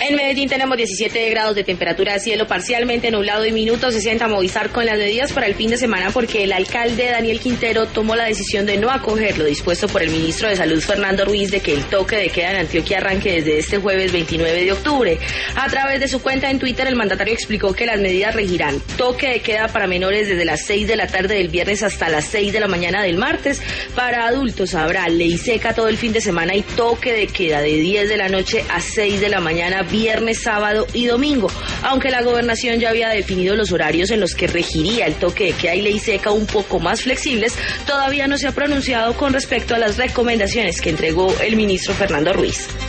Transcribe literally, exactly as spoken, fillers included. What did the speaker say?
En Medellín tenemos diecisiete grados de temperatura, cielo parcialmente nublado y minuto sesenta. Movistar con las medidas para el fin de semana porque el alcalde Daniel Quintero tomó la decisión de no acoger lo dispuesto por el ministro de Salud Fernando Ruiz de que el toque de queda en Antioquia arranque desde este jueves veintinueve de octubre. A través de su cuenta en Twitter, el mandatario explicó que las medidas regirán toque de queda para menores desde las seis de la tarde del viernes hasta las seis de la mañana del martes. Para adultos habrá ley seca todo el fin de semana y toque de queda de diez de la noche a seis de la mañana viernes, sábado y domingo, aunque la gobernación ya había definido los horarios en los que regiría el toque de queda y ley seca un poco más flexibles, todavía no se ha pronunciado con respecto a las recomendaciones que entregó el ministro Fernando Ruiz.